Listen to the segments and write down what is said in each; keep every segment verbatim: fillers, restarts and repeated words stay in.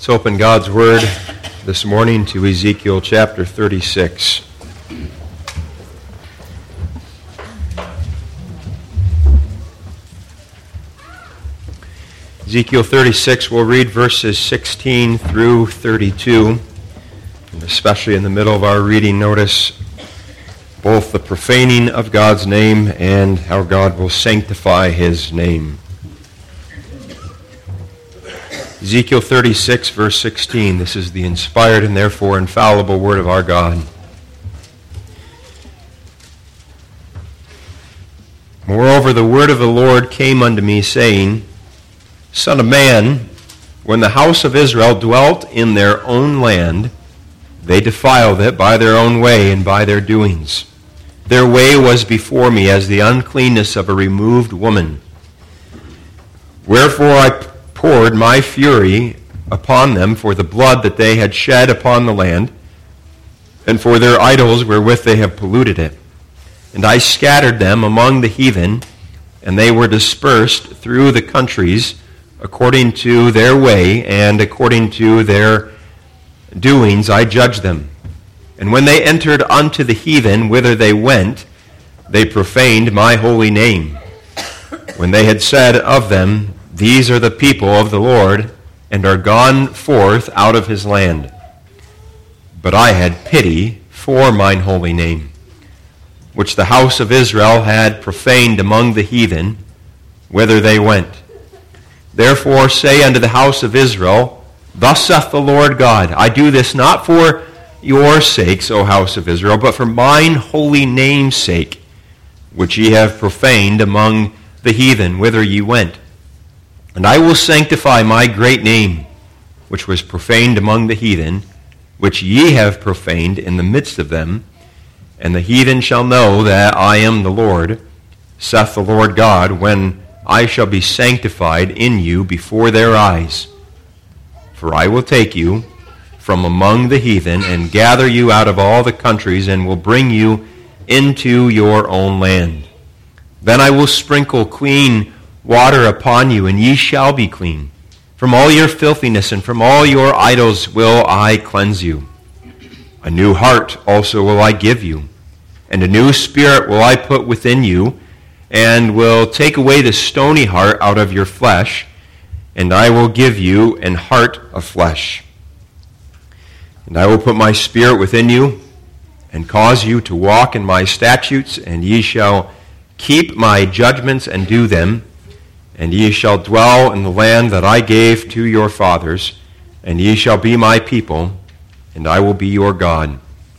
Let's open God's Word this morning to Ezekiel chapter thirty-six. Ezekiel thirty-six, we'll read verses sixteen through thirty-two. And especially in the middle of our reading, notice both the profaning of God's name and how God will sanctify His name. Ezekiel thirty-six, verse sixteen. This is the inspired and therefore infallible word of our God. Moreover, the word of the Lord came unto me, saying, Son of man, when the house of Israel dwelt in their own land, they defiled it by their own way and by their doings. Their way was before me as the uncleanness of a removed woman. Wherefore I poured my fury upon them for the blood that they had shed upon the land, and for their idols wherewith they have polluted it. And I scattered them among the heathen, and they were dispersed through the countries according to their way and according to their doings I judged them. And when they entered unto the heathen whither they went, they profaned my holy name. When they had said of them, These are the people of the Lord, and are gone forth out of his land. But I had pity for mine holy name, which the house of Israel had profaned among the heathen, whither they went. Therefore say unto the house of Israel, Thus saith the Lord God, I do this not for your sakes, O house of Israel, but for mine holy name's sake, which ye have profaned among the heathen, whither ye went. And I will sanctify my great name, which was profaned among the heathen, which ye have profaned in the midst of them, and the heathen shall know that I am the Lord, saith the Lord God, when I shall be sanctified in you before their eyes. For I will take you from among the heathen, and gather you out of all the countries, and will bring you into your own land. Then I will sprinkle clean water upon you, and ye shall be clean. From all your filthiness and from all your idols will I cleanse you. A new heart also will I give you, and a new spirit will I put within you, and will take away the stony heart out of your flesh, and I will give you an heart of flesh. And I will put my spirit within you, and cause you to walk in my statutes, and ye shall keep my judgments and do them, and ye shall dwell in the land that I gave to your fathers, and ye shall be my people, and I will be your God.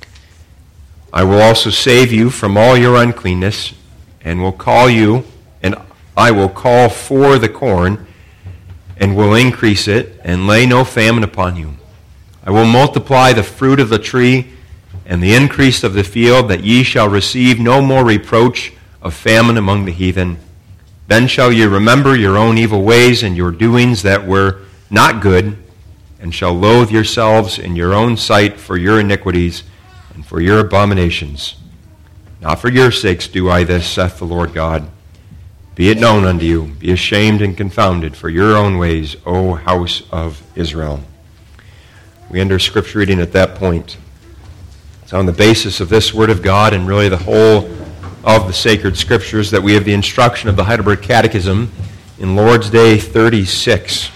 I will also save you from all your uncleanness, and will call you, and I will call for the corn, and will increase it, and lay no famine upon you. I will multiply the fruit of the tree, and the increase of the field, that ye shall receive no more reproach of famine among the heathen. Then shall ye remember your own evil ways and your doings that were not good, and shall loathe yourselves in your own sight for your iniquities and for your abominations. Not for your sakes do I this, saith the Lord God. Be it known unto you, be ashamed and confounded for your own ways, O house of Israel. We end our scripture reading at that point. It's on the basis of this word of God and really the whole of the sacred scriptures that we have the instruction of the Heidelberg Catechism in Lord's Day thirty-six.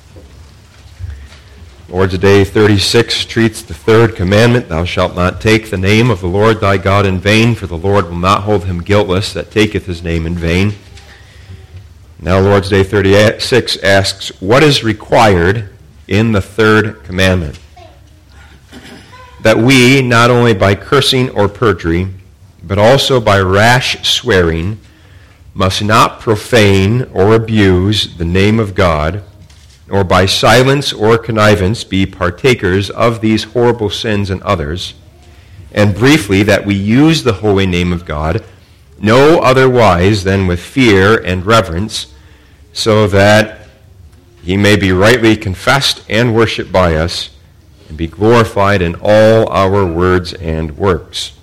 Lord's Day thirty-six treats the third commandment, Thou shalt not take the name of the Lord thy God in vain, for the Lord will not hold him guiltless that taketh his name in vain. Now Lord's Day thirty-six asks, what is required in the third commandment? That we, not only by cursing or perjury, but also by rash swearing, must not profane or abuse the name of God, or by silence or connivance be partakers of these horrible sins in others, and briefly that we use the holy name of God no otherwise than with fear and reverence, so that he may be rightly confessed and worshipped by us, and be glorified in all our words and works.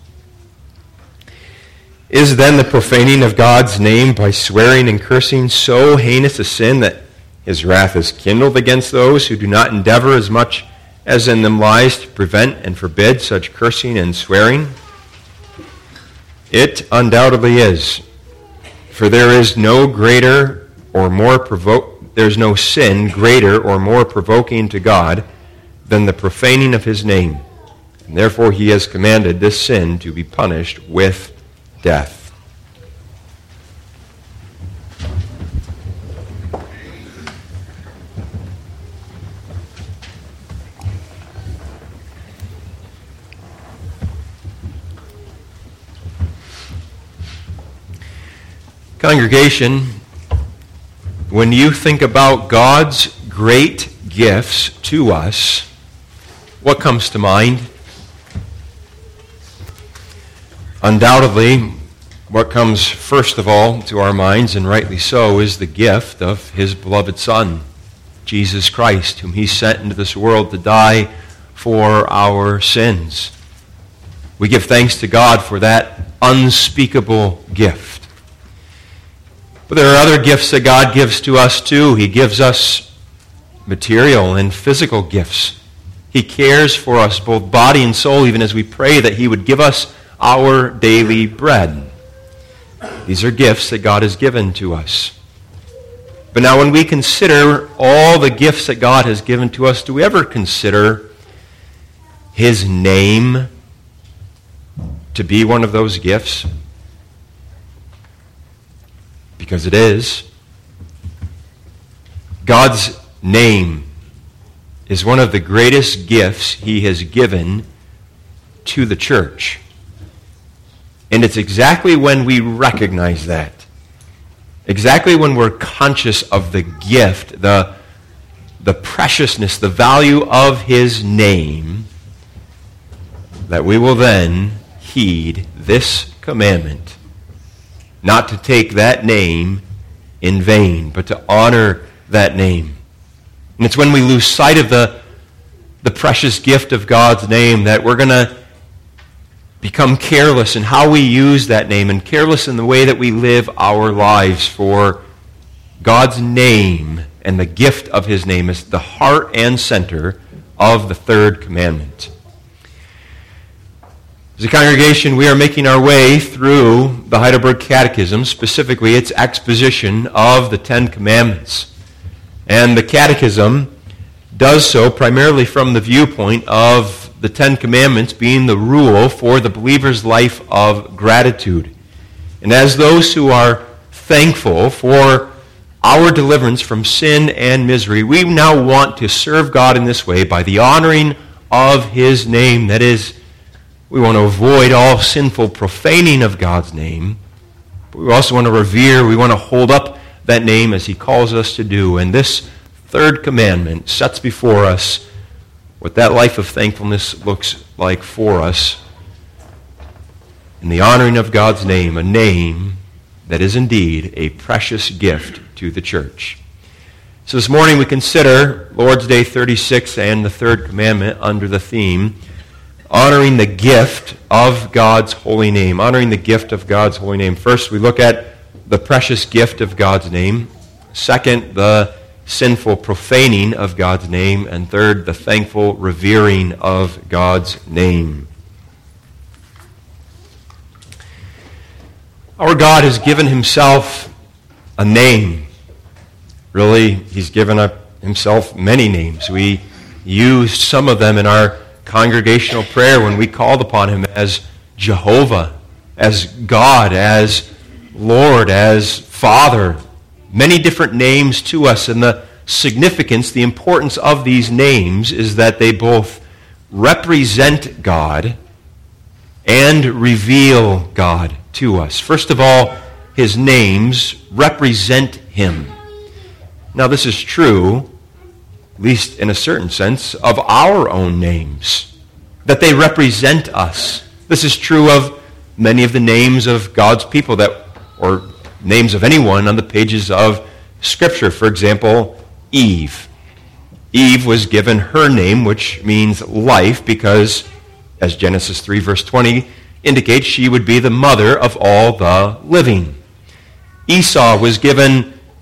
Is then the profaning of God's name by swearing and cursing so heinous a sin that His wrath is kindled against those who do not endeavor as much as in them lies to prevent and forbid such cursing and swearing. It undoubtedly is. For there is no greater or more provoke there is no sin greater or more provoking to God than the profaning of his name. And therefore he has commanded this sin to be punished with death. Congregation, when you think about God's great gifts to us, what comes to mind? Undoubtedly, what comes first of all to our minds, and rightly so, is the gift of his beloved Son, Jesus Christ, whom he sent into this world to die for our sins. We give thanks to God for that unspeakable gift. But there are other gifts that God gives to us too. He gives us material and physical gifts. He cares for us, both body and soul, even as we pray that he would give us our daily bread. These are gifts that God has given to us. But now when we consider all the gifts that God has given to us, do we ever consider his name to be one of those gifts? Because it is. God's name is one of the greatest gifts he has given to the church. And it's exactly when we recognize that, exactly when we're conscious of the gift, the, the preciousness, the value of his name, that we will then heed this commandment. Not to take that name in vain, but to honor that name. And it's when we lose sight of the, the precious gift of God's name that we're going to become careless in how we use that name and careless in the way that we live our lives. For God's name and the gift of his name is the heart and center of the third commandment. As a congregation, we are making our way through the Heidelberg Catechism, specifically its exposition of the Ten Commandments. And the Catechism does so primarily from the viewpoint of the Ten Commandments being the rule for the believer's life of gratitude. And as those who are thankful for our deliverance from sin and misery, we now want to serve God in this way by the honoring of his name. That is, we want to avoid all sinful profaning of God's name. But we also want to revere, we want to hold up that name as he calls us to do. And this third commandment sets before us what that life of thankfulness looks like for us in the honoring of God's name, a name that is indeed a precious gift to the church. So this morning we consider Lord's Day thirty-six and the third commandment under the theme, honoring the gift of God's holy name. Honoring the gift of God's holy name. First, we look at the precious gift of God's name. Second, the sinful profaning of God's name. And third, the thankful revering of God's name. Our God has given himself a name. Really, he's given up himself many names. We used some of them in our congregational prayer when we called upon him as Jehovah, as God, as Lord, as Father. Many different names to us, and the significance, the importance of these names is that they both represent God and reveal God to us. First of all, his names represent him. Now this is true, at least in a certain sense, of our own names, that they represent us. This is true of many of the names of God's people, that, or names of anyone on the pages of Scripture. For example, Eve. Eve was given her name, which means life, because, as Genesis three verse twenty indicates, she would be the mother of all the living. Esau was given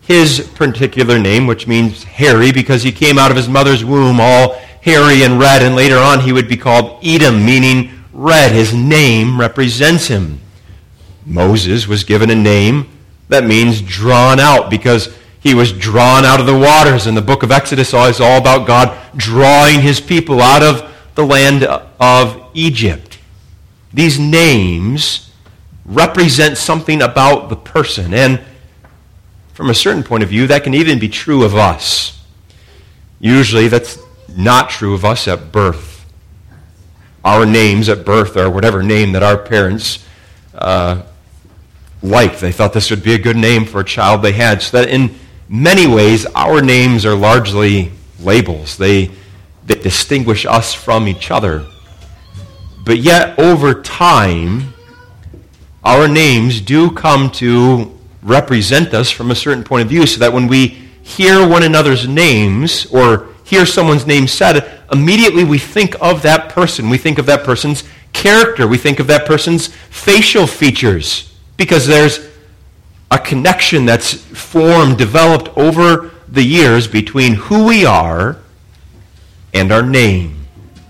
his particular name, which means hairy, because he came out of his mother's womb all hairy and red, and later on he would be called Edom, meaning red. His name represents him. Moses was given a name that means drawn out, because he was drawn out of the waters. And the book of Exodus is all about God drawing his people out of the land of Egypt. These names represent something about the person. And from a certain point of view, that can even be true of us. Usually that's not true of us at birth. Our names at birth are whatever name that our parents uh, liked. They thought this would be a good name for a child they had. So that in many ways, our names are largely labels. They, they distinguish us from each other. But yet, over time, our names do come to represent us from a certain point of view, so that when we hear one another's names or hear someone's name said, immediately we think of that person. We think of that person's character. We think of that person's facial features, because there's a connection that's formed, developed over the years between who we are and our name.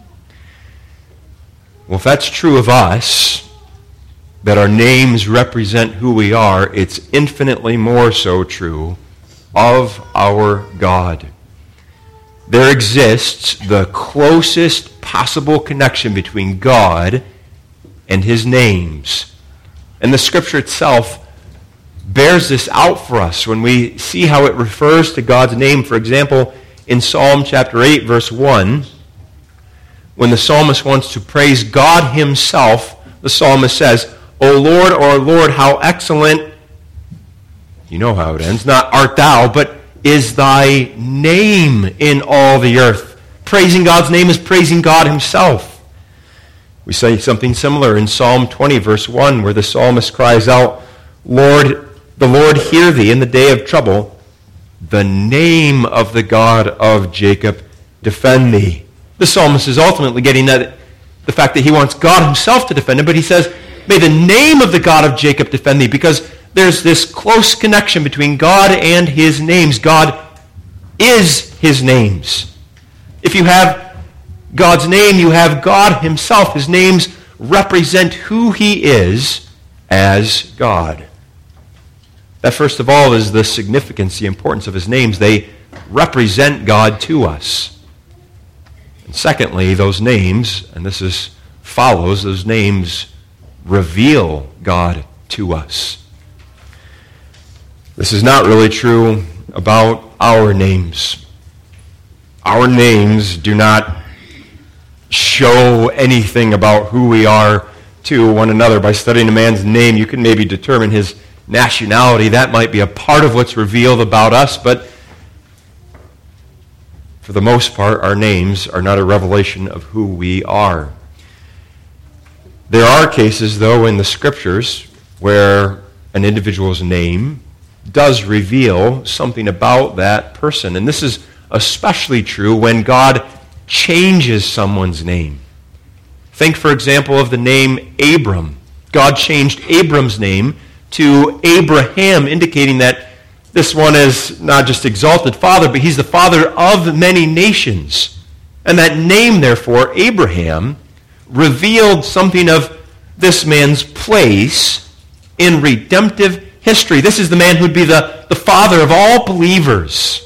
Well, if that's true of us, that our names represent who we are, it's infinitely more so true of our God. There exists the closest possible connection between God and his names. And the Scripture itself bears this out for us when we see how it refers to God's name. For example, in Psalm chapter eight, verse one, when the psalmist wants to praise God himself, the psalmist says, O Lord, O Lord, how excellent, you know how it ends, not art thou, but is thy name in all the earth. Praising God's name is praising God himself. We say something similar in Psalm twenty, verse one, where the psalmist cries out, Lord, the Lord hear thee in the day of trouble. The name of the God of Jacob defend thee. The psalmist is ultimately getting at the fact that he wants God himself to defend him, but he says, may the name of the God of Jacob defend thee, because there's this close connection between God and his names. God is his names. If you have God's name, you have God himself. His names represent who he is as God. That, first of all, is the significance, the importance of his names. They represent God to us. And secondly, those names, and this is follows, those names reveal God to us. This is not really true about our names. Our names do not show anything about who we are to one another. By studying a man's name, you can maybe determine his nationality. That might be a part of what's revealed about us, but for the most part, our names are not a revelation of who we are. There are cases, though, in the Scriptures where an individual's name does reveal something about that person. And this is especially true when God changes someone's name. Think, for example, of the name Abram. God changed Abram's name to Abraham, indicating that this one is not just exalted father, but he's the father of many nations. And that name, therefore, Abraham, revealed something of this man's place in redemptive history. This is the man who'd be the, the father of all believers.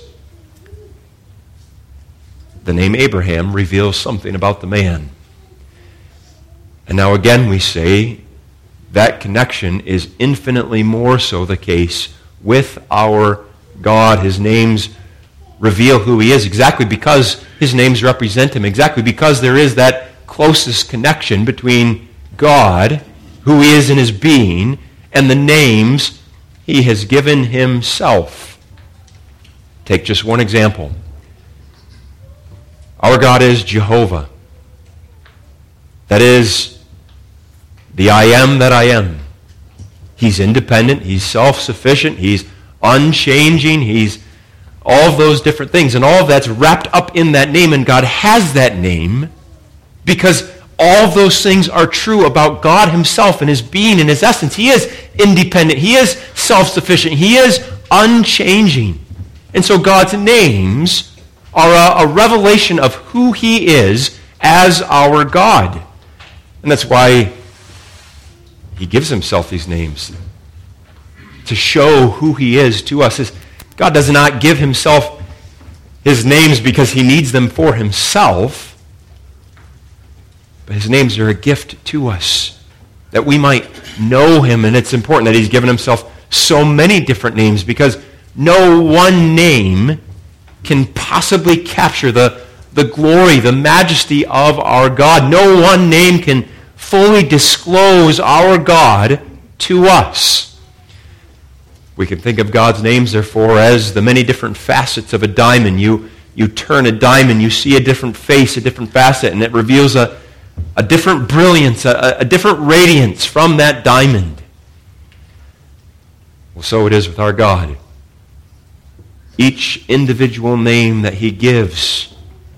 The name Abraham reveals something about the man. And now again we say that connection is infinitely more so the case with our God. His names reveal who he is exactly because his names represent him, exactly because there is that closest connection between God, who he is in his being, and the names he has given himself. Take just one example. Our God is Jehovah. That is the I am that I am. He's independent. He's self-sufficient. He's unchanging. He's all of those different things. And all of that's wrapped up in that name. And God has that name because all of those things are true about God himself and his being and his essence. He is independent. He is self-sufficient. He is unchanging. And so God's names are a, a revelation of who he is as our God. And that's why he gives himself these names, to show who he is to us. God does not give himself his names because he needs them for himself, but his names are a gift to us, that we might know him. And it's important that he's given himself so many different names, because no one name can possibly capture the, the glory, the majesty of our God. No one name can fully disclose our God to us. We can think of God's names, therefore, as the many different facets of a diamond. You, you turn a diamond, you see a different face, a different facet, and it reveals a, a different brilliance, a, a different radiance from that diamond. Well, so it is with our God. Each individual name that he gives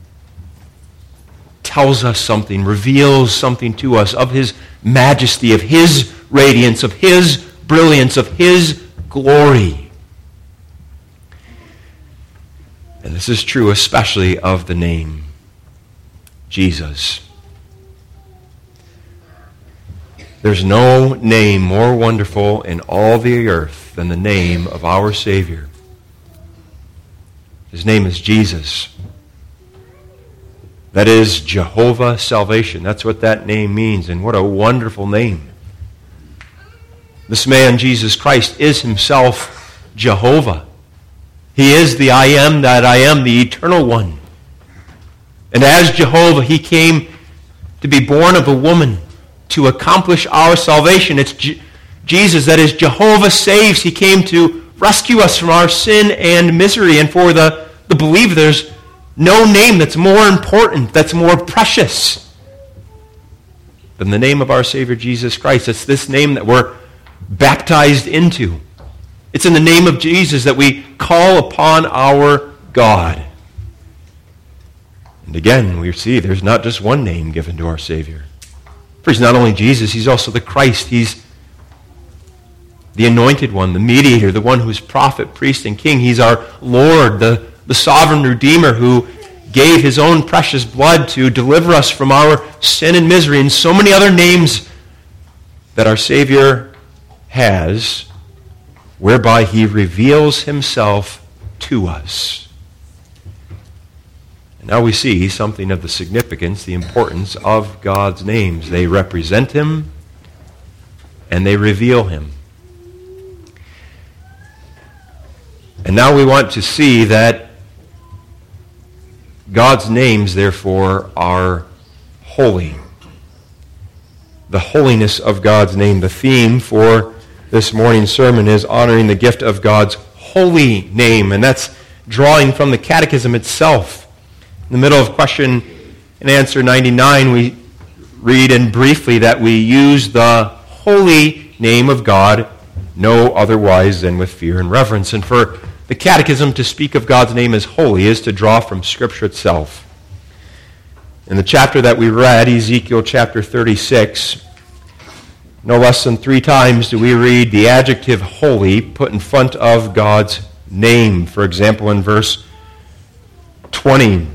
tells us something, reveals something to us of his majesty, of his radiance, of his brilliance, of his glory. And this is true especially of the name Jesus. There's no name more wonderful in all the earth than the name of our Savior. His name is Jesus. That is Jehovah Salvation. That's what that name means, and what a wonderful name. This man, Jesus Christ, is himself Jehovah. He is the I am that I am, the eternal one. And as Jehovah, he came to be born of a woman to accomplish our salvation. It's Je- Jesus, that is Jehovah saves. He came to rescue us from our sin and misery. And for the, the believer, there's no name that's more important, that's more precious than the name of our Savior Jesus Christ. It's this name that we're baptized into. It's in the name of Jesus that we call upon our God. And again, we see there's not just one name given to our Savior. For he's not only Jesus, he's also the Christ. He's the anointed one, the mediator, the one who's prophet, priest, and king. He's our Lord, the, the sovereign Redeemer who gave his own precious blood to deliver us from our sin and misery, and so many other names that our Savior has, whereby he reveals himself to us. And now we see something of the significance, the importance of God's names. They represent him and they reveal him. And now we want to see that God's names, therefore, are holy. The holiness of God's name. The theme for this morning's sermon is honoring the gift of God's holy name. And that's drawing from the Catechism itself. In the middle of question and answer ninety-nine, we read in briefly that we use the holy name of God no otherwise than with fear and reverence. And for the Catechism to speak of God's name as holy is to draw from Scripture itself. In the chapter that we read, Ezekiel chapter thirty-six, no less than three times do we read the adjective holy put in front of God's name. For example, in verse twenty,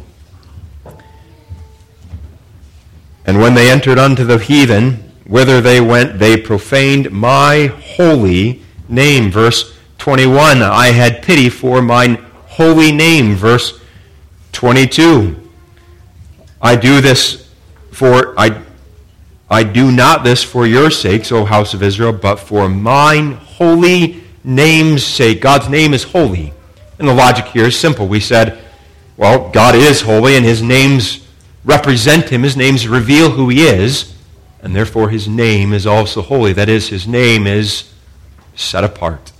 and when they entered unto the heathen, whither they went, they profaned my holy name. Verse twenty-one, I had pity for mine holy name. Verse twenty-two, I do this for, I, I do not this for your sakes, O house of Israel, but for mine holy name's sake. God's name is holy. And the logic here is simple. We said, well, God is holy, and his names represent him. His names reveal who he is, and therefore his name is also holy. That is, his name is set apart.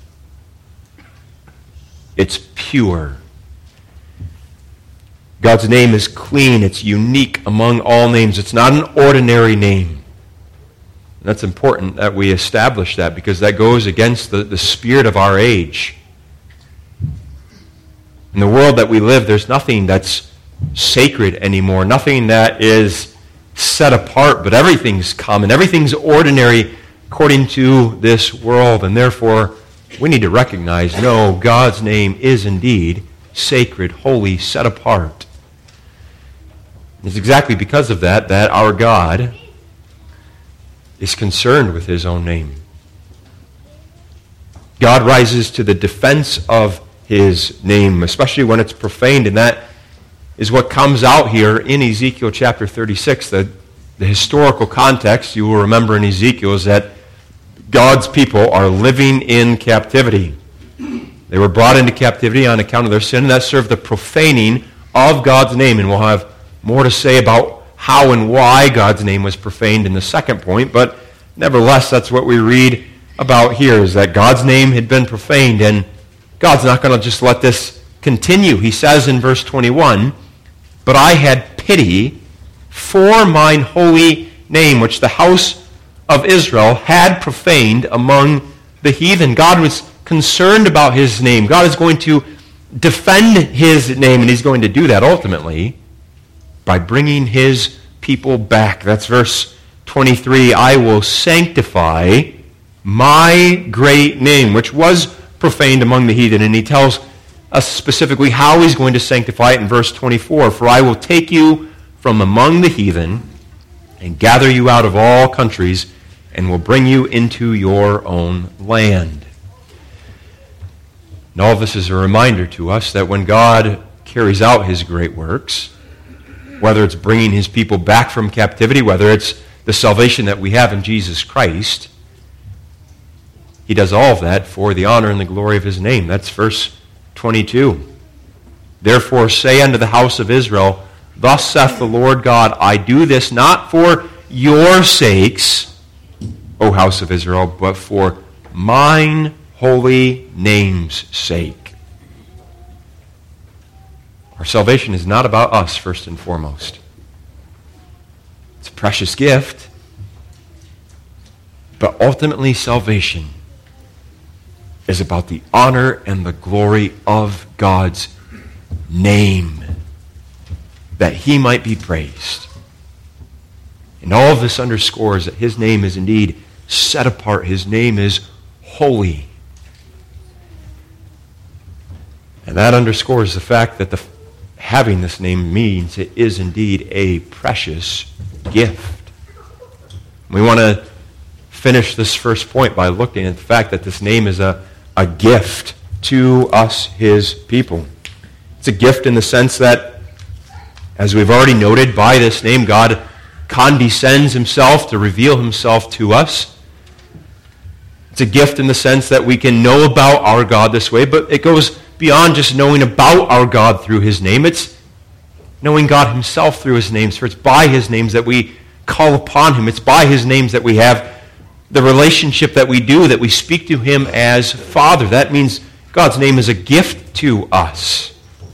It's pure. God's name is clean. It's unique among all names. It's not an ordinary name. And that's important that we establish that, because that goes against the, the spirit of our age. In the world that we live, there's nothing that's sacred anymore, nothing that is set apart, but everything's common, everything's ordinary according to this world, and therefore we need to recognize, no, God's name is indeed sacred, holy, set apart. It's exactly because of that that our God is concerned with his own name. God rises to the defense of his name, especially when it's profaned, and that is what comes out here in Ezekiel chapter thirty-six. The, the historical context, you will remember in Ezekiel, is that God's people are living in captivity. They were brought into captivity on account of their sin, and that served the profaning of God's name. And we'll have more to say about how and why God's name was profaned in the second point, but nevertheless, that's what we read about here, is that God's name had been profaned, and God's not going to just let this continue. He says in verse twenty-one, "But I had pity for mine holy name, which the house of Israel had profaned among the heathen." God was concerned about his name. God is going to defend his name, and he's going to do that ultimately by bringing his people back. That's verse twenty-three. "I will sanctify my great name," which was profaned among the heathen. And he tells us specifically how he's going to sanctify it in verse twenty-four. "For I will take you from among the heathen and gather you out of all countries and will bring you into your own land." And all of this is a reminder to us that when God carries out his great works, whether it's bringing his people back from captivity, whether it's the salvation that we have in Jesus Christ, he does all of that for the honor and the glory of his name. That's verse twenty-two. "Therefore say unto the house of Israel, Thus saith the Lord God, I do this not for your sakes, O house of Israel, but for mine holy name's sake." Our salvation is not about us, first and foremost. It's a precious gift, but ultimately salvation is about the honor and the glory of God's name, that he might be praised. And all of this underscores that his name is indeed set apart. His name is holy. And that underscores the fact that the, having this name means it is indeed a precious gift. We want to finish this first point by looking at the fact that this name is a, a gift to us, his people. It's a gift in the sense that, as we've already noted, by this name God condescends himself to reveal himself to us. It's a gift in the sense that we can know about our God this way, but it goes beyond just knowing about our God through his name. It's knowing God himself through his names. For it's by his names that we call upon him. It's by his names that we have the relationship that we do, that we speak to him as Father. That means God's name is a gift to us.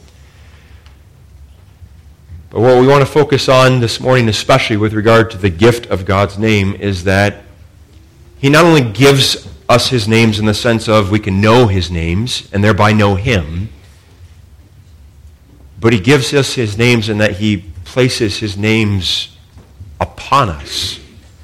But what we want to focus on this morning, especially with regard to the gift of God's name, is that he not only gives us his names in the sense of we can know his names and thereby know him, but he gives us his names in that he places his names upon us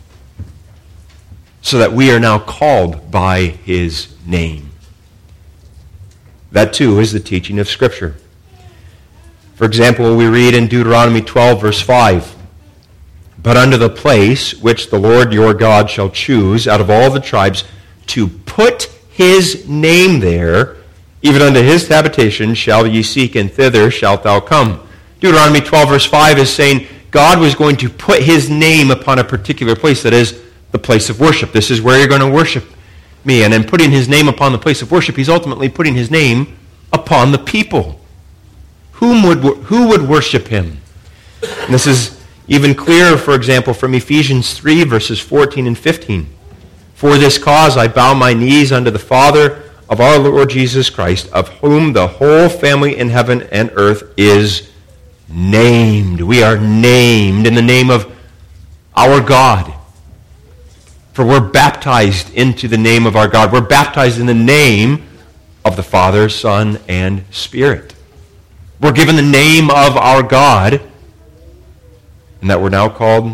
so that we are now called by his name. That too is the teaching of Scripture. For example, we read in Deuteronomy twelve, verse five, "But unto the place which the Lord your God shall choose out of all the tribes to put his name there, even unto his habitation shall ye seek, and thither shalt thou come." Deuteronomy twelve, verse five is saying God was going to put his name upon a particular place, that is, the place of worship. This is where you're going to worship me. And in putting his name upon the place of worship, he's ultimately putting his name upon the people. Whom would, who would worship him? And this is even clearer, for example, from Ephesians three, verses fourteen and fifteen. "For this cause I bow my knees unto the Father of our Lord Jesus Christ, of whom the whole family in heaven and earth is named." We are named in the name of our God. For we're baptized into the name of our God. We're baptized in the name of the Father, Son, and Spirit. We're given the name of our God, and that we're now called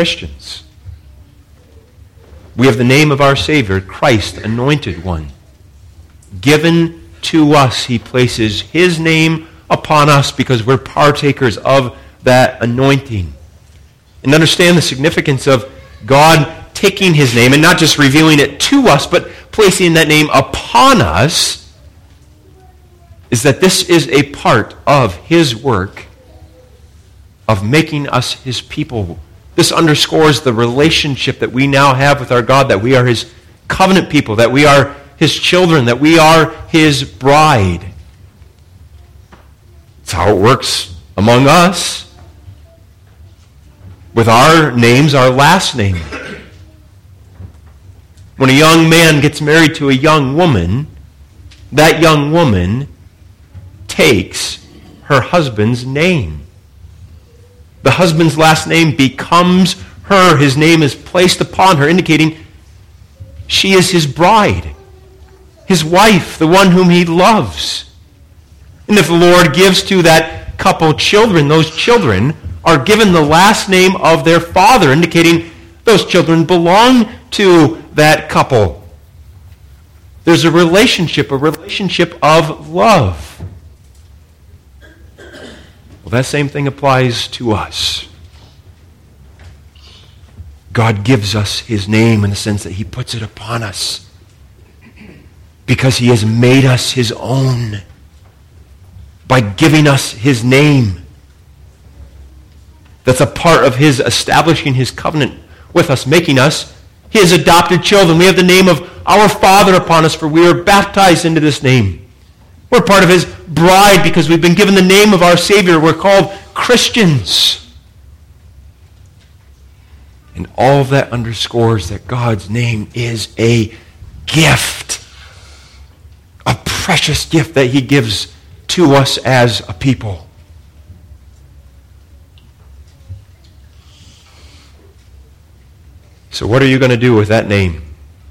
Christians. We have the name of our Savior, Christ, Anointed One. given to us. He places his name upon us because we're partakers of that anointing. And understand the significance of God taking his name and not just revealing it to us, but placing that name upon us, is that this is a part of his work of making us his people. This underscores the relationship that we now have with our God, that we are his covenant people, that we are his children, that we are his bride. It's how it works among us. With our names, our last name. When a young man gets married to a young woman, that young woman takes her husband's name. The husband's last name becomes her. His name is placed upon her, indicating she is his bride, his wife, the one whom he loves. And if the Lord gives to that couple children, those children are given the last name of their father, indicating those children belong to that couple. There's a relationship, a relationship of love. Well, that same thing applies to us. God gives us his name in the sense that he puts it upon us because he has made us his own by giving us his name. That's a part of his establishing his covenant with us, making us his adopted children. We have the name of our Father upon us, for we are baptized into this name. We're part of his bride because we've been given the name of our Savior. We're called Christians. And all of that underscores that God's name is a gift. A precious gift that he gives to us as a people. So what are you going to do with that name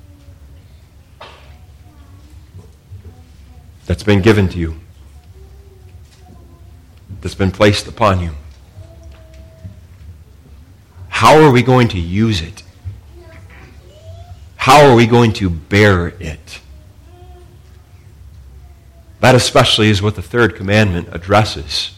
that's been given to you, that's been placed upon you? How are we going to use it? How are we going to bear it? That especially is what the third commandment addresses.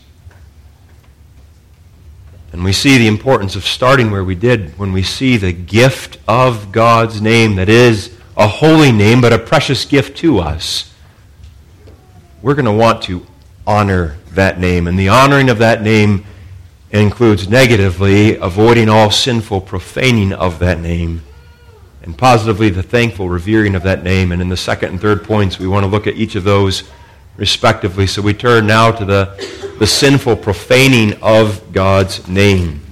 And we see the importance of starting where we did when we see the gift of God's name that is a holy name, but a precious gift to us. We're going to want to honor that name. And the honoring of that name includes negatively avoiding all sinful profaning of that name, and positively the thankful revering of that name. And in the second and third points, we want to look at each of those respectively. So we turn now to the, the sinful profaning of God's name.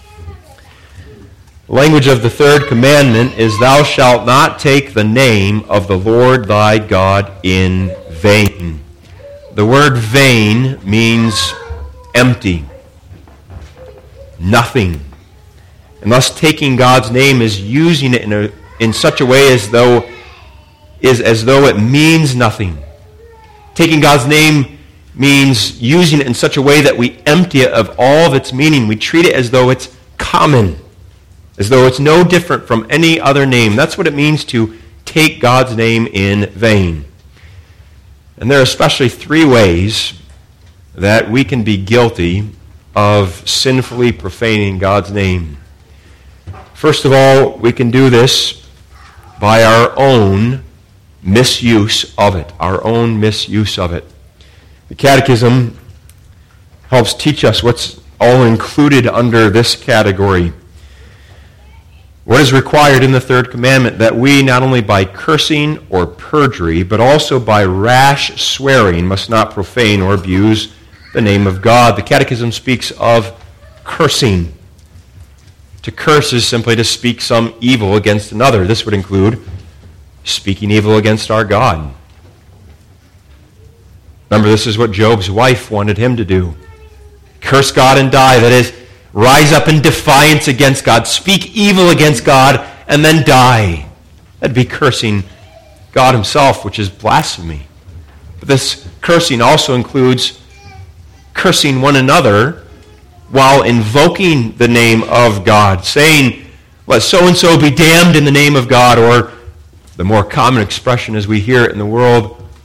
The language of the third commandment is, "Thou shalt not take the name of the Lord thy God in vain." The word vain means empty, nothing. And thus taking God's name is using it in, a, in such a way as though, is as though it means nothing. Taking God's name means using it in such a way that we empty it of all of its meaning. We treat it as though it's common, as though it's no different from any other name. That's what it means to take God's name in vain. And there are especially three ways that we can be guilty of sinfully profaning God's name. First of all, we can do this by our own misuse of it, our own misuse of it. The Catechism helps teach us what's all included under this category. What is required in the third commandment? That we, not only by cursing or perjury, but also by rash swearing, must not profane or abuse the name of God. The Catechism speaks of cursing. To curse is simply to speak some evil against another. This would include speaking evil against our God. Remember, this is what Job's wife wanted him to do. Curse God and die. That is, rise up in defiance against God, speak evil against God, and then die. That'd be cursing God himself, which is blasphemy. But this cursing also includes cursing one another while invoking the name of God, saying, let so-and-so be damned in the name of God, or the more common expression as we hear it in the world,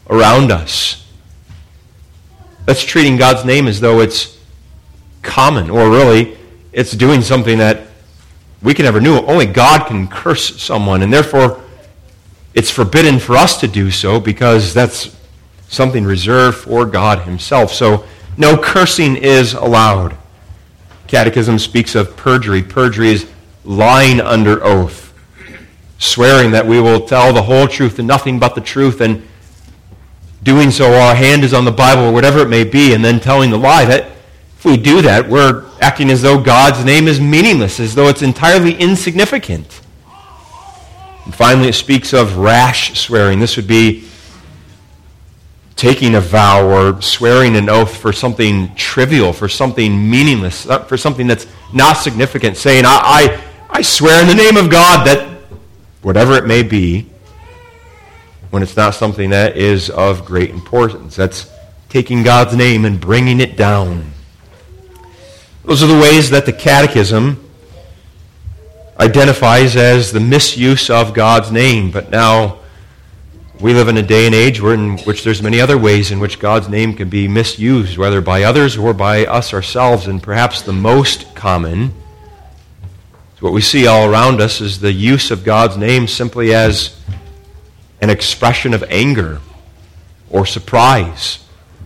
around us. That's treating God's name as though it's common, or really, it's doing something that we can never do. Only God can curse someone, and therefore it's forbidden for us to do so because that's something reserved for God himself. So no cursing is allowed. Catechism speaks of perjury. Perjury is lying under oath, swearing that we will tell the whole truth and nothing but the truth, and doing so while our hand is on the Bible or whatever it may be, and then telling the lie. That if we do that, we're acting as though God's name is meaningless, as though it's entirely insignificant. And finally, it speaks of rash swearing. This would be taking a vow or swearing an oath for something trivial, for something meaningless, for something that's not significant, saying, I, I, I swear in the name of God that whatever it may be, when it's not something that is of great importance. That's taking God's name and bringing it down. Those are the ways that the Catechism identifies as the misuse of God's name. But now we live in a day and age where in which there's many other ways in which God's name can be misused, whether by others or by us ourselves. And perhaps the most common, what we see all around us, is the use of God's name simply as an expression of anger or surprise,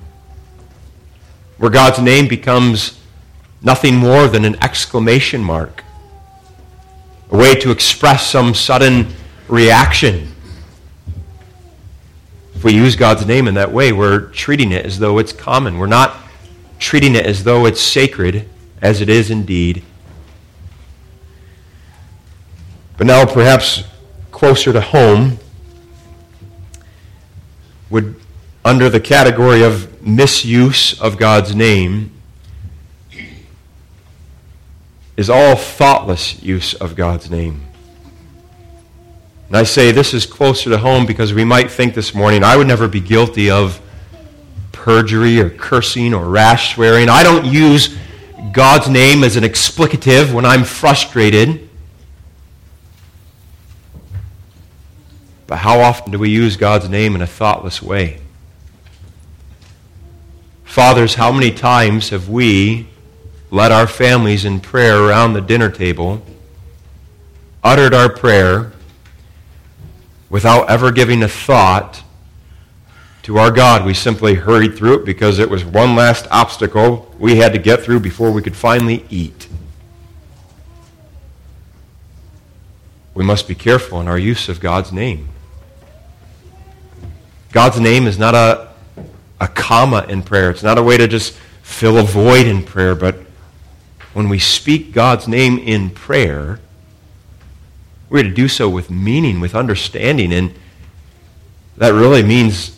where God's name becomes nothing more than an exclamation mark, a way to express some sudden reaction. If we use God's name in that way, we're treating it as though it's common. We're not treating it as though it's sacred, as it is indeed. But now perhaps closer to home, would, under the category of misuse of God's name, is all thoughtless use of God's name. And I say this is closer to home because we might think this morning, I would never be guilty of perjury or cursing or rash swearing. I don't use God's name as an explicative when I'm frustrated. But how often do we use God's name in a thoughtless way? Fathers, how many times have we led our families in prayer around the dinner table, uttered our prayer without ever giving a thought to our God? We simply hurried through it because it was one last obstacle we had to get through before we could finally eat. We must be careful in our use of God's name. God's name is not a, a comma in prayer. It's not a way to just fill a void in prayer, but when we speak God's name in prayer, we're to do so with meaning, with understanding, and that really means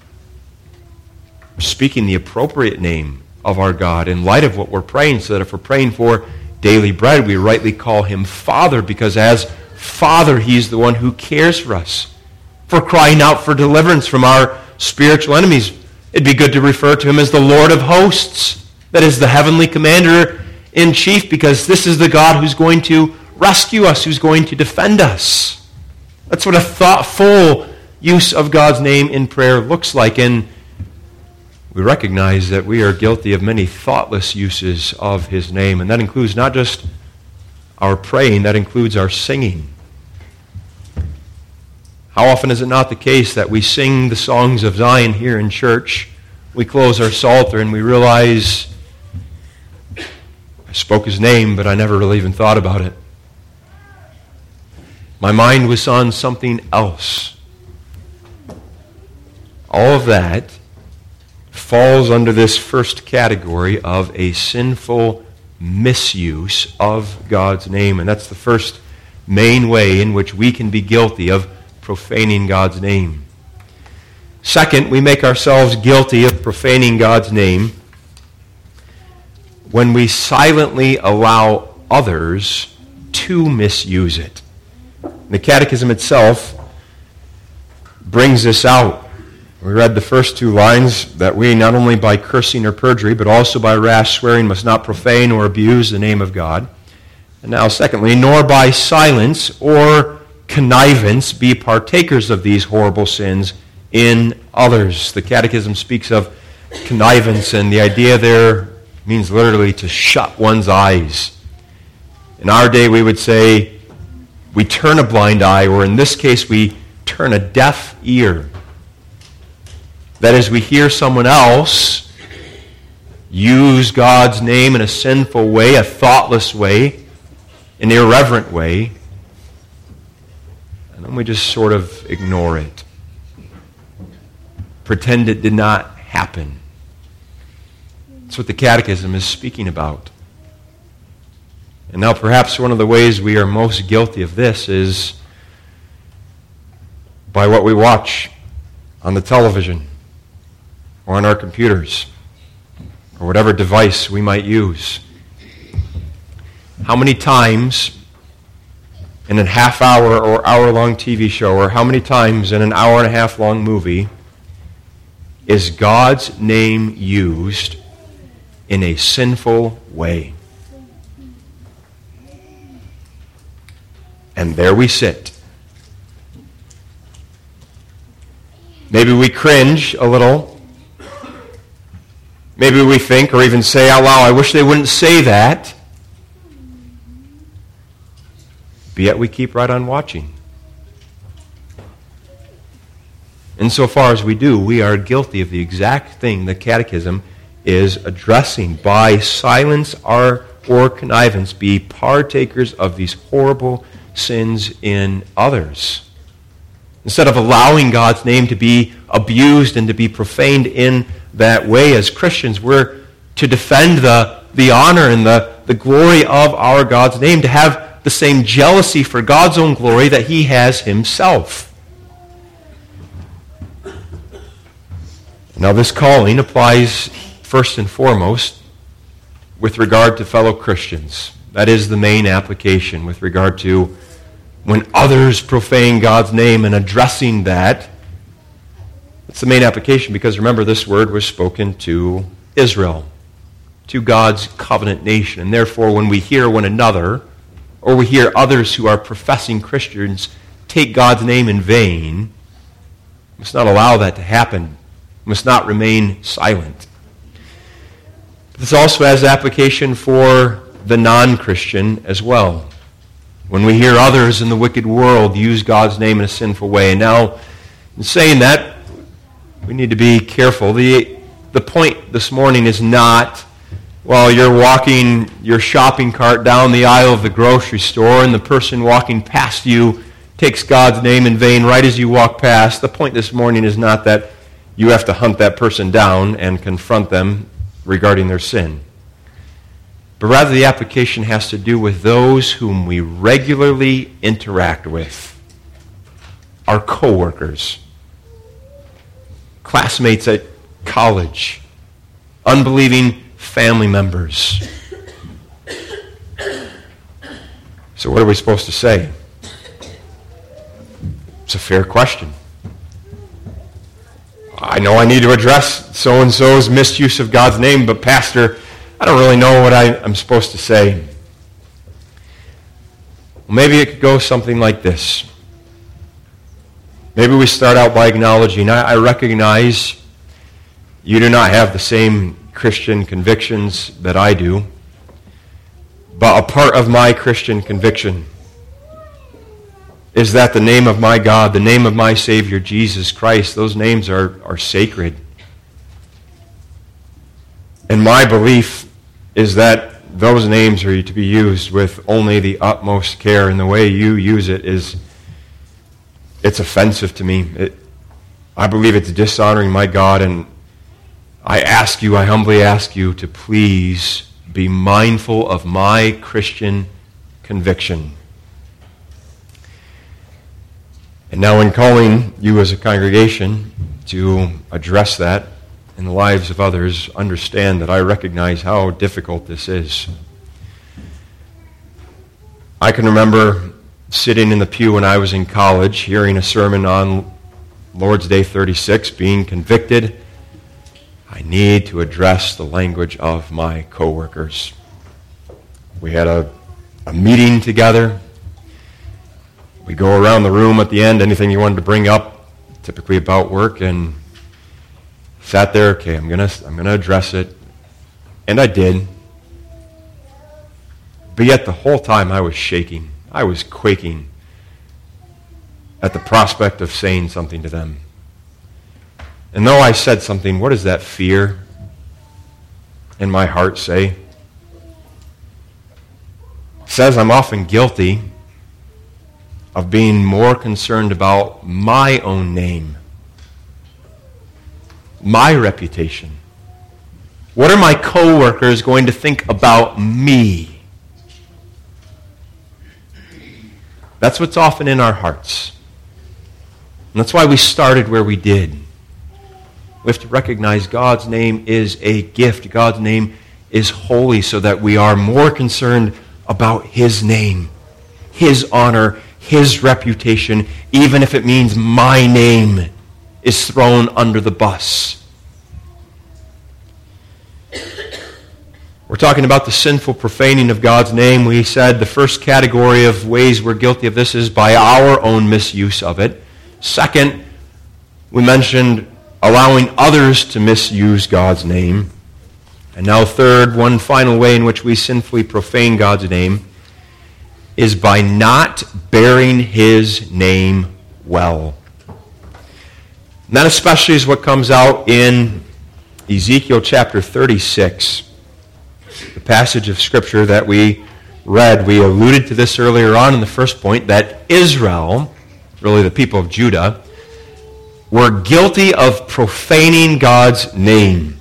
speaking the appropriate name of our God in light of what we're praying, so that if we're praying for daily bread, we rightly call him Father, because as Father, he's the one who cares for us. If we're crying out for deliverance from our spiritual enemies, it'd be good to refer to him as the Lord of hosts, that is the heavenly commander in chief, because this is the God who's going to rescue us, who's going to defend us. That's what a thoughtful use of God's name in prayer looks like, and we recognize that we are guilty of many thoughtless uses of his name, and that includes not just our praying, that includes our singing. How often is it not the case that we sing the songs of Zion here in church, we close our Psalter, and we realize, I spoke his name, but I never really even thought about it. My mind was on something else. All of that falls under this first category of a sinful misuse of God's name. And that's the first main way in which we can be guilty of profaning God's name. Second, we make ourselves guilty of profaning God's name when we silently allow others to misuse it. The Catechism itself brings this out. We read the first two lines, that we, not only by cursing or perjury, but also by rash swearing, must not profane or abuse the name of God. And now, secondly, nor by silence or connivance be partakers of these horrible sins, in others. The Catechism speaks of connivance, and the idea there means literally to shut one's eyes. In our day, we would say we turn a blind eye, or in this case, we turn a deaf ear. That is, we hear someone else use God's name in a sinful way, a thoughtless way, an irreverent way, and then we just sort of ignore it. Pretend it did not happen. That's what the Catechism is speaking about. And now perhaps one of the ways we are most guilty of this is by what we watch on the television or on our computers or whatever device we might use. How many times in a half hour or hour-long T V show, or how many times in an hour and a half long movie is God's name used in a sinful way? And there we sit. Maybe we cringe a little. Maybe we think or even say out loud, I wish they wouldn't say that. But yet we keep right on watching. Insofar as we do, we are guilty of the exact thing the Catechism is addressing. By silence or connivance, be partakers of these horrible sins in others. Instead of allowing God's name to be abused and to be profaned in that way, as Christians, we're to defend the, the honor and the, the glory of our God's name, to have the same jealousy for God's own glory that He has Himself. Now, this calling applies first and foremost with regard to fellow Christians. That is the main application with regard to when others profane God's name and addressing that. It's the main application because, remember, this word was spoken to Israel, to God's covenant nation. And therefore, when we hear one another, or we hear others who are professing Christians take God's name in vain, we must not allow that to happen. We must not remain silent. This also has application for the non-Christian as well. When we hear others in the wicked world use God's name in a sinful way. Now, in saying that, we need to be careful. The, the point this morning is not, while you're walking your shopping cart down the aisle of the grocery store and the person walking past you takes God's name in vain right as you walk past. The point this morning is not that you have to hunt that person down and confront them regarding their sin. But rather the application has to do with those whom we regularly interact with. Our coworkers, classmates at college, unbelieving family members. So what are we supposed to say? It's a fair question. I know I need to address so-and-so's misuse of God's name, but Pastor, I don't really know what I, I'm supposed to say. Well, maybe it could go something like this. Maybe we start out by acknowledging, I, I recognize you do not have the same Christian convictions that I do, but a part of my Christian conviction is that the name of my God, the name of my Savior, Jesus Christ, those names are, are sacred. And my belief is that those names are to be used with only the utmost care, and the way you use it is, it's offensive to me. It, I believe it's dishonoring my God, and I ask you, I humbly ask you to please be mindful of my Christian conviction. And now in calling you as a congregation to address that in the lives of others, understand that I recognize how difficult this is. I can remember sitting in the pew when I was in college, hearing a sermon on Lord's Day thirty-six, being convicted. I need to address the language of my coworkers. We had a, a meeting together. We go around the room at the end, anything you wanted to bring up typically about work, and sat there, okay, I'm gonna I'm gonna address it. And I did. But yet the whole time I was shaking. I was quaking at the prospect of saying something to them. And though I said something, what does that fear in my heart say? It says I'm often guilty of being more concerned about my own name, my reputation. What are my coworkers going to think about me? That's what's often in our hearts. And that's why we started where we did. We have to recognize God's name is a gift. God's name is holy, so that we are more concerned about His name, His honor, His reputation, even if it means my name is thrown under the bus. We're talking about the sinful profaning of God's name. We said the first category of ways we're guilty of this is by our own misuse of it. Second, we mentioned allowing others to misuse God's name. And now third, one final way in which we sinfully profane God's name is by not bearing His name well. And that especially is what comes out in Ezekiel chapter thirty-six. The passage of Scripture that we read, we alluded to this earlier on in the first point, that Israel, really the people of Judah, were guilty of profaning God's name.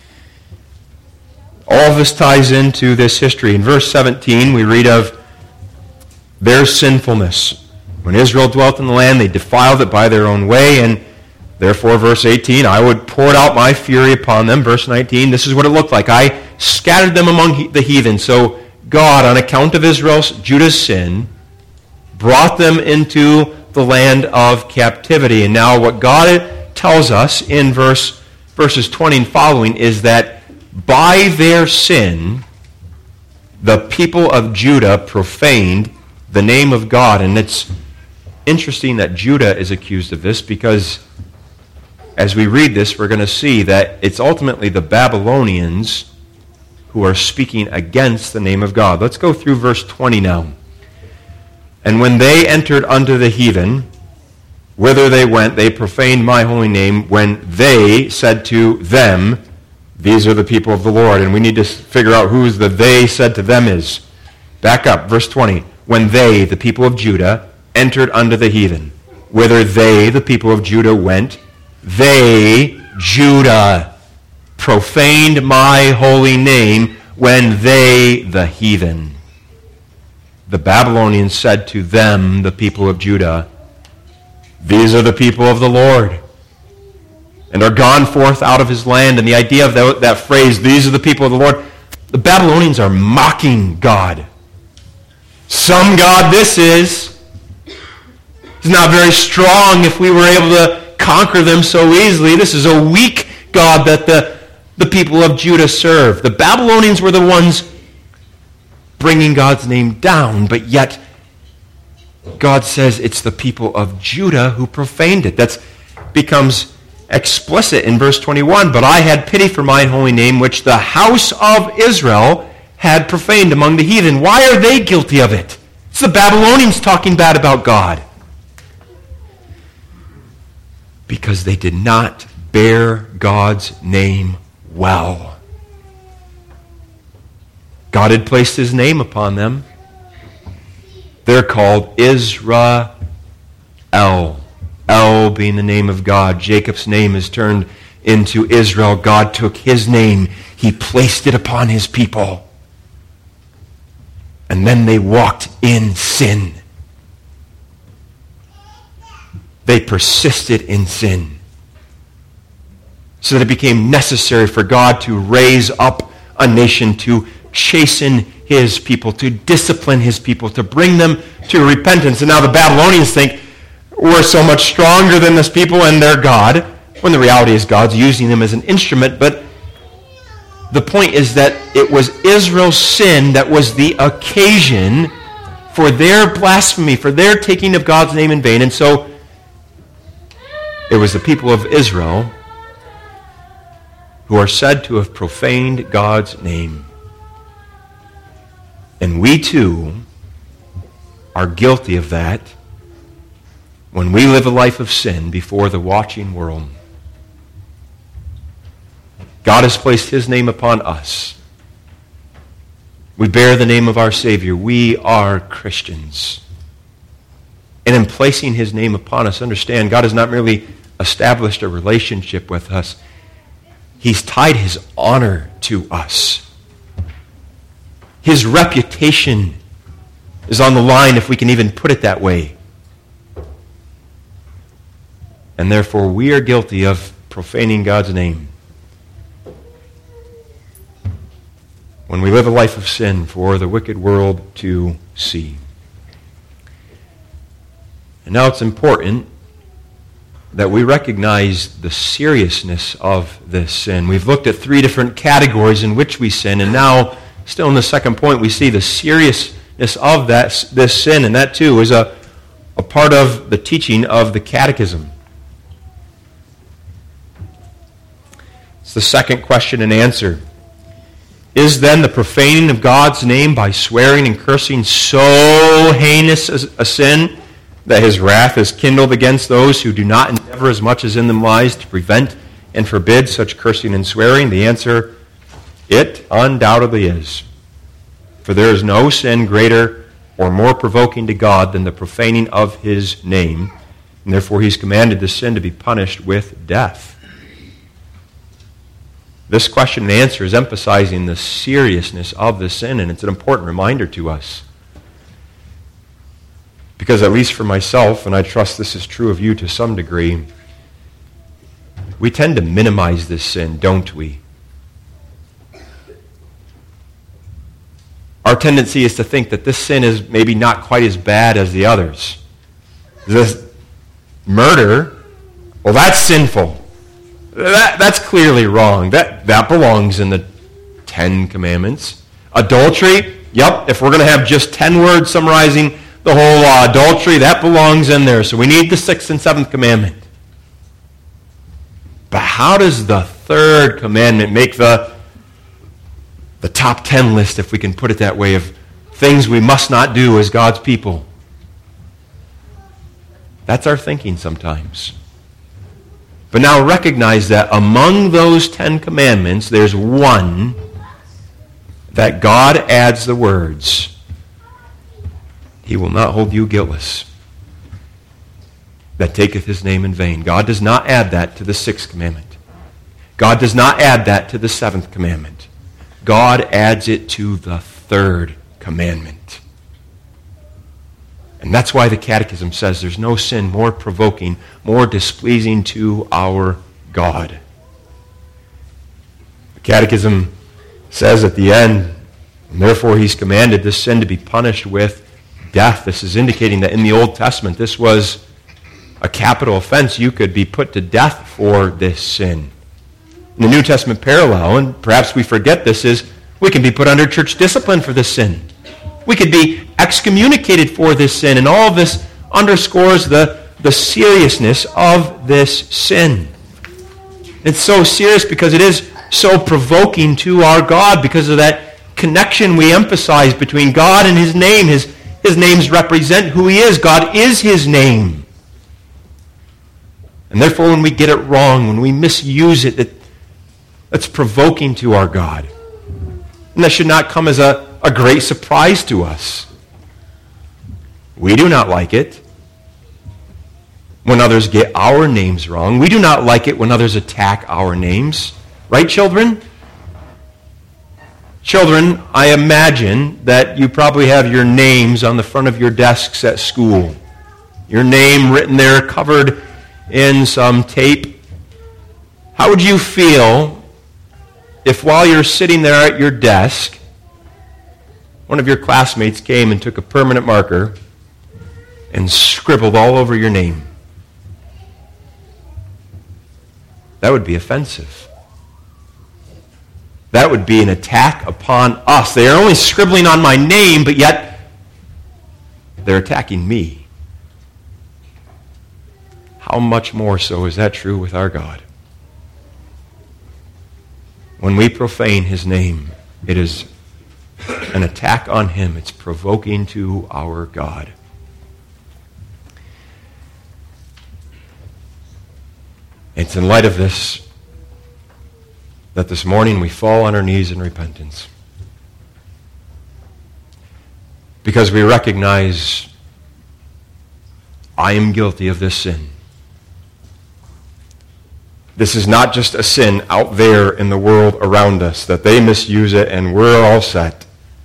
All of this ties into this history. In verse seventeen, we read of their sinfulness. When Israel dwelt in the land, they defiled it by their own way, and therefore, verse eighteen, I would pour out my fury upon them. Verse nineteen, this is what it looked like. I scattered them among the heathen. So God, on account of Israel's, Judah's sin, brought them into the land of captivity. And now what God tells us in verse verses twenty and following is that by their sin, the people of Judah profaned the name of God. And it's interesting that Judah is accused of this, because as we read this, we're going to see that it's ultimately the Babylonians who are speaking against the name of God. Let's go through verse twenty now. And when they entered unto the heathen, whither they went, they profaned my holy name, when they said to them, these are the people of the Lord. And we need to figure out who the they said to them is. Back up, verse twenty. When they, the people of Judah, entered unto the heathen, whither they, the people of Judah, went, they, Judah, profaned my holy name when they, the heathen. The Babylonians said to them, the people of Judah, these are the people of the Lord, and are gone forth out of his land. And the idea of that, that phrase, these are the people of the Lord, the Babylonians are mocking God. Some God this is. He's not very strong if we were able to conquer them so easily. This is a weak God that the, the people of Judah serve. The Babylonians were the ones bringing God's name down, but yet God says it's the people of Judah who profaned it. That becomes explicit in verse twenty-one. But I had pity for mine holy name, which the house of Israel had profaned among the heathen. Why are they guilty of it? It's the Babylonians talking bad about God. Because they did not bear God's name well. God had placed his name upon them. They're called Israel. El being the name of God. Jacob's name is turned into Israel. God took his name. He placed it upon his people. And then they walked in sin. They persisted in sin. So that it became necessary for God to raise up a nation to chasten his people, to discipline his people, to bring them to repentance. And now the Babylonians think, we're so much stronger than this people and their God, when the reality is God's using them as an instrument. But the point is that it was Israel's sin that was the occasion for their blasphemy, for their taking of God's name in vain. And so It was the people of Israel who are said to have profaned God's name. And we too are guilty of that when we live a life of sin before the watching world. God has placed His name upon us. We bear the name of our Savior. We are Christians. And in placing His name upon us, understand, God has not merely established a relationship with us. He's tied His honor to us. His reputation is on the line, if we can even put it that way. And therefore, we are guilty of profaning God's name when we live a life of sin for the wicked world to see. And now it's important that we recognize the seriousness of this sin. We've looked at three different categories in which we sin, and now, still in the second point, we see the seriousness of that this sin, and that too is a, a part of the teaching of the Catechism. It's the second question and answer. Is then the profaning of God's name by swearing and cursing so heinous a sin that His wrath is kindled against those who do not endeavor as much as in them lies to prevent and forbid such cursing and swearing? The answer, it undoubtedly is. For there is no sin greater or more provoking to God than the profaning of His name, and therefore He's commanded the sin to be punished with death. This question and answer is emphasizing the seriousness of the sin, and it's an important reminder to us. Because at least for myself, and I trust this is true of you to some degree, we tend to minimize this sin, don't we? Our tendency is to think that this sin is maybe not quite as bad as the others. This murder, well, that's sinful. That, that's clearly wrong. That, that belongs in the Ten Commandments. Adultery, yep, if we're going to have just ten words summarizing the whole law, adultery, that belongs in there. So we need the sixth and seventh commandment. But how does the third commandment make the, the top ten list, if we can put it that way, of things we must not do as God's people? That's our thinking sometimes. But now recognize that among those Ten Commandments, there's one that God adds the words, He will not hold you guiltless that taketh His name in vain. God does not add that to the sixth commandment. God does not add that to the seventh commandment. God adds it to the third commandment. And that's why the Catechism says there's no sin more provoking, more displeasing to our God. The Catechism says at the end, and therefore He's commanded this sin to be punished with death. This is indicating that in the Old Testament this was a capital offense. You could be put to death for this sin. In the New Testament parallel, and perhaps we forget this, is we can be put under church discipline for this sin. We could be excommunicated for this sin, and all of this underscores the, the seriousness of this sin. It's so serious because it is so provoking to our God, because of that connection we emphasize between God and His name. His, his names represent who He is. God is His name. And therefore, when we get it wrong, when we misuse it, it that's provoking to our God. And that should not come as a A great surprise to us. We do not like it when others get our names wrong. We do not like it when others attack our names. Right, children? Children, I imagine that you probably have your names on the front of your desks at school. Your name written there, covered in some tape. How would you feel if while you're sitting there at your desk, one of your classmates came and took a permanent marker and scribbled all over your name? That would be offensive. That would be an attack upon us. They are only scribbling on my name, but yet they're attacking me. how much more so is that true with our God? When we profane his name, it is an attack on him. It's provoking to our God. It's in light of this that this morning we fall on our knees in repentance. Because we recognize, I am guilty of this sin. This is not just a sin out there in the world around us, that they misuse it and we're all set.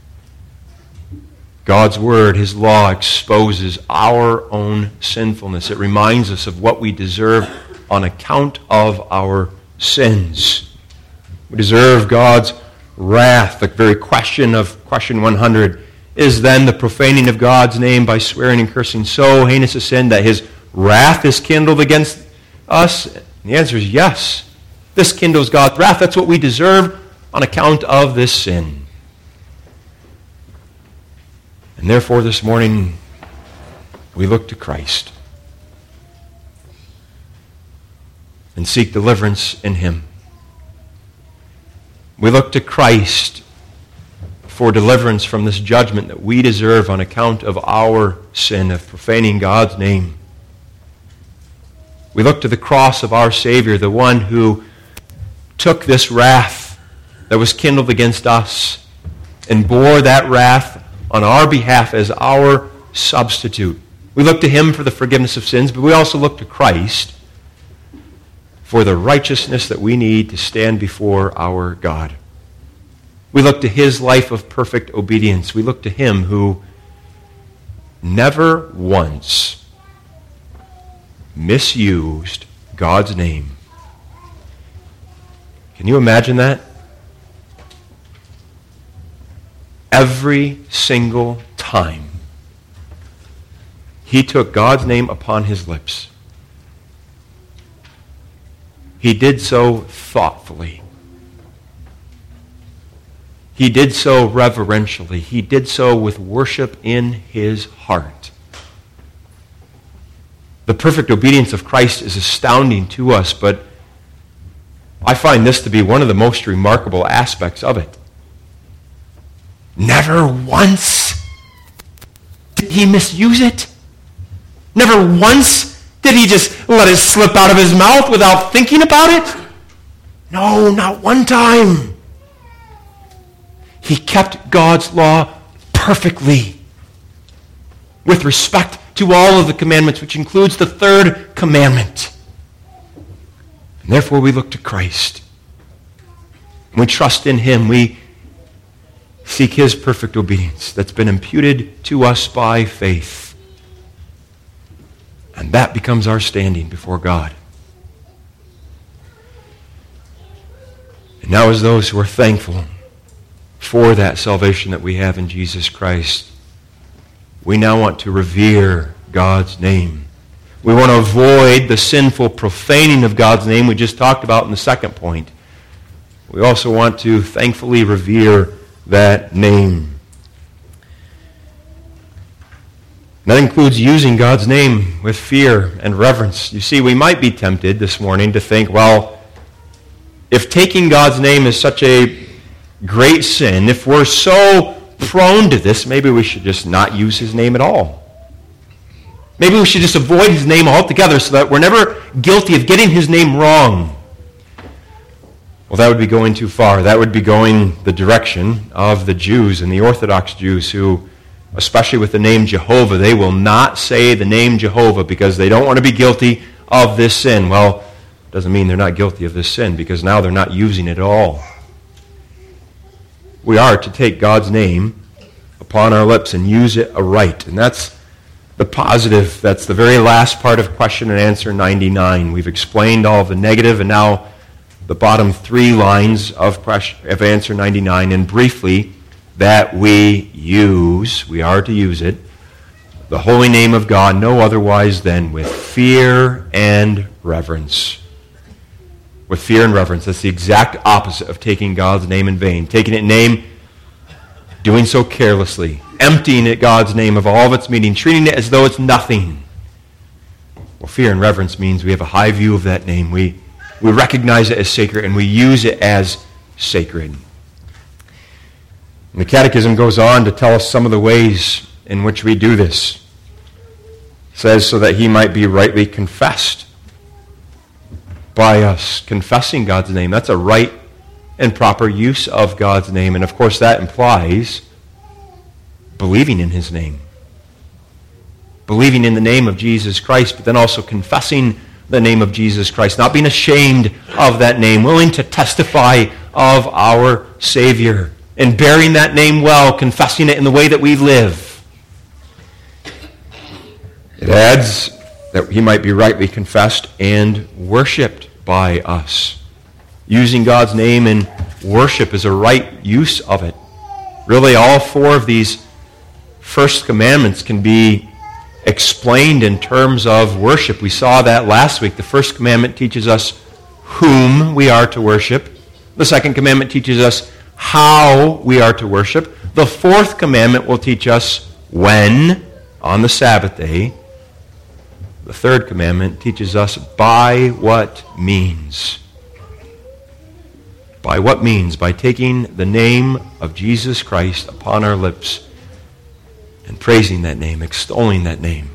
God's word, his law, exposes our own sinfulness. It reminds us of what we deserve on account of our sins. We deserve God's wrath. The very question of question one hundred is then the profaning of God's name by swearing and cursing so heinous a sin that his wrath is kindled against us? And the answer is yes. This kindles God's wrath. That's what we deserve on account of this sin. And therefore this morning we look to Christ and seek deliverance in him. We look to Christ for deliverance from this judgment that we deserve on account of our sin of profaning God's name. We look to the cross of our Savior, the one who took this wrath that was kindled against us and bore that wrath on our behalf as our substitute. We look to him for the forgiveness of sins, but we also look to Christ for the righteousness that we need to stand before our God. We look to his life of perfect obedience. We look to him who never once misused God's name. Can you imagine that? Every single time he took God's name upon his lips, he did so thoughtfully. He did so reverentially. He did so with worship in his heart. The perfect obedience of Christ is astounding to us, but I find this to be one of the most remarkable aspects of it. Never once did he misuse it. Never once did he just let it slip out of his mouth without thinking about it. No, not one time. He kept God's law perfectly with respect to all of the commandments, which includes the third commandment. And therefore we look to Christ. We trust in him. We seek his perfect obedience that's been imputed to us by faith. And that becomes our standing before God. And now as those who are thankful for that salvation that we have in Jesus Christ, we now want to revere God's name. We want to avoid the sinful profaning of God's name we just talked about in the second point. We also want to thankfully revere that name. And that includes using God's name with fear and reverence. You see, we might be tempted this morning to think, well, if taking God's name is such a great sin, if we're so prone to this, maybe we should just not use his name at all. Maybe we should just avoid his name altogether so that we're never guilty of getting his name wrong. Well, that would be going too far. That would be going the direction of the Jews and the Orthodox Jews who, especially with the name Jehovah, they will not say the name Jehovah because they don't want to be guilty of this sin. Well, it doesn't mean they're not guilty of this sin because now they're not using it at all. We are to take God's name upon our lips and use it aright. And that's the positive. That's the very last part of question and answer ninety-nine. We've explained all of the negative, and now the bottom three lines of, question, of answer ninety-nine. And briefly, that we use, we are to use it, the holy name of God, no otherwise than with fear and reverence. With fear and reverence. That's the exact opposite of taking God's name in vain. Taking it in name, doing so carelessly, emptying it, God's name, of all of its meaning, treating it as though it's nothing. Well, fear and reverence means we have a high view of that name. We, we recognize it as sacred, and we use it as sacred. And the Catechism goes on to tell us some of the ways in which we do this. It says, so that he might be rightly confessed by us. Confessing God's name, that's a right and proper use of God's name. And of course that implies believing in his name. Believing in the name of Jesus Christ, but then also confessing the name of Jesus Christ. Not being ashamed of that name. Willing to testify of our Savior. And bearing that name well, confessing it in the way that we live. It adds that he might be rightly confessed and worshipped by us. Using God's name in worship is a right use of it. Really, all four of these first commandments can be explained in terms of worship. We saw that last week. The first commandment teaches us whom we are to worship. The second commandment teaches us how we are to worship. The fourth commandment will teach us when, on the Sabbath day. The third commandment teaches us by what means. By what means? By taking the name of Jesus Christ upon our lips and praising that name, extolling that name.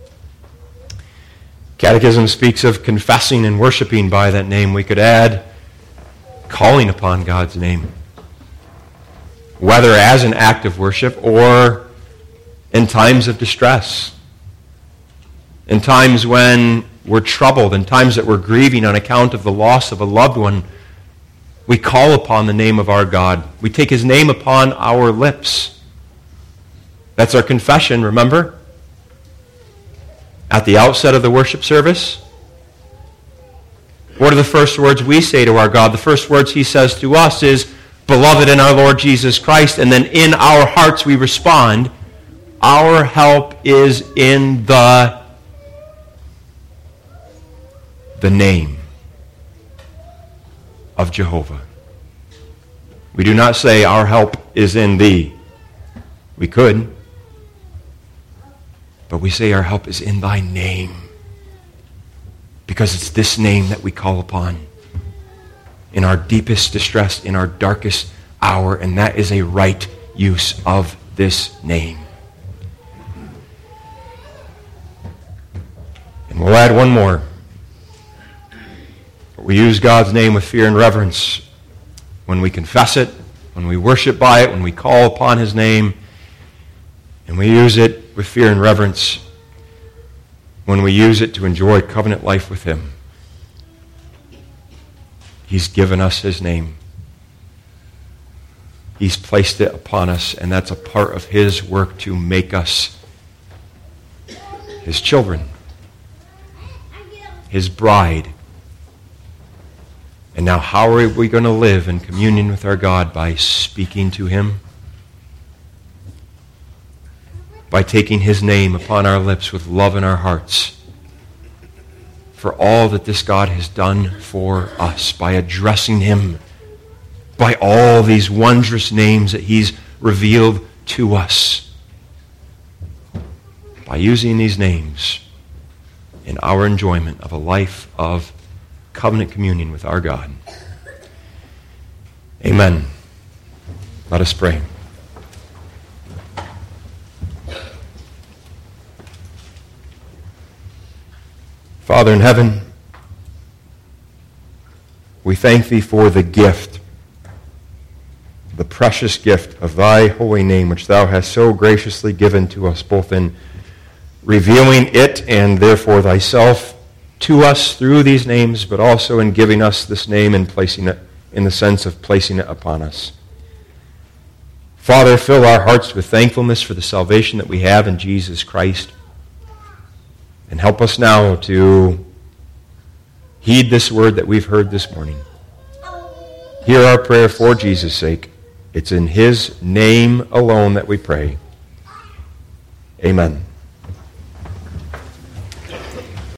Catechism speaks of confessing and worshiping by that name. We could add calling upon God's name, whether as an act of worship or in times of distress, in times when we're troubled, in times that we're grieving on account of the loss of a loved one. We call upon the name of our God. We take his name upon our lips. That's our confession, remember? At the outset of the worship service, what are the first words we say to our God? The first words he says to us is, beloved in our Lord Jesus Christ. And then in our hearts we respond, our help is in the, the name of Jehovah. We do not say our help is in thee. We could. But we say our help is in thy name. Because it's this name that we call upon in our deepest distress, in our darkest hour, and that is a right use of this name. And we'll add one more. We use God's name with fear and reverence when we confess it, when we worship by it, when we call upon his name, and we use it with fear and reverence when we use it to enjoy covenant life with him. He's given us his name. He's placed it upon us, and that's a part of his work to make us his children, his bride. And now how are we going to live in communion with our God? By speaking to him, by taking his name upon our lips with love in our hearts for all that this God has done for us, by addressing him by all these wondrous names that he's revealed to us, by using these names in our enjoyment of a life of covenant communion with our God. Amen. Let us pray. Father in heaven, we thank thee for the gift, the precious gift of thy holy name, which thou hast so graciously given to us, both in revealing it and therefore thyself to us through these names, but also in giving us this name and placing it in the sense of placing it upon us. Father, fill our hearts with thankfulness for the salvation that we have in Jesus Christ. And help us now to heed this word that we've heard this morning. Hear our prayer for Jesus' sake. It's in his name alone that we pray. Amen.